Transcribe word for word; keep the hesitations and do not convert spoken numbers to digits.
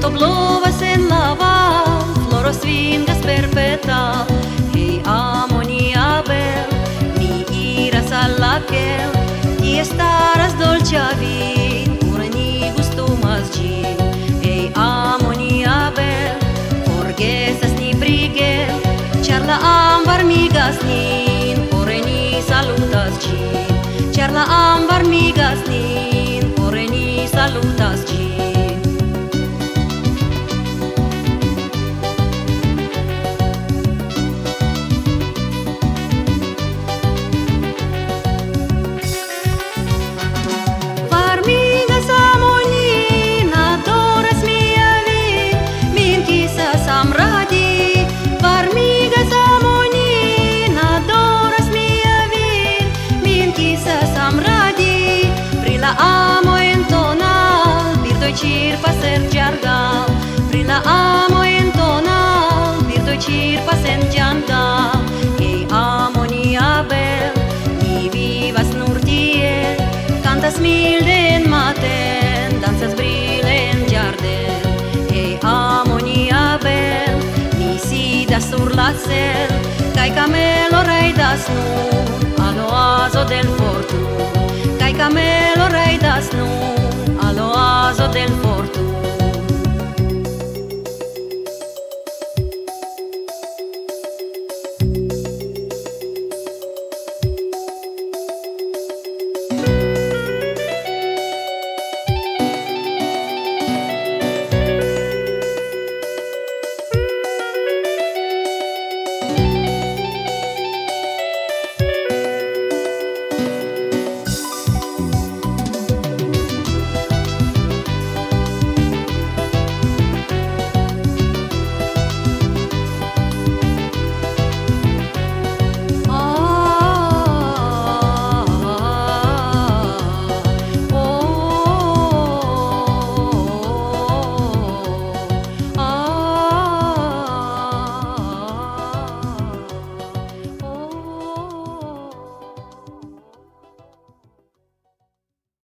blovas en la val, floros vingas perpetal. Hei, amonia bel, mi iras al la kel, tie staras dolcia vin, por ni gustumas gin. Hei, amonia bel, forgesas ni brigel, char la am varmigas nin, por ni salutas gin. Char la am varmigas nin, por ni salutas gin. Amo entonal, birdoi cirpas en giardal. Pri la amo entonal, birdoi cirpas en giardal. Hei, amonia bel, ni vivas nur tie, cantas milde en maten, dancas brile en giarden. Hei, amonia bel, ni sidas sur la cel, kai camelo raidas nun, al oaso del fortun. Camelo raidas nun al oaso del fortun.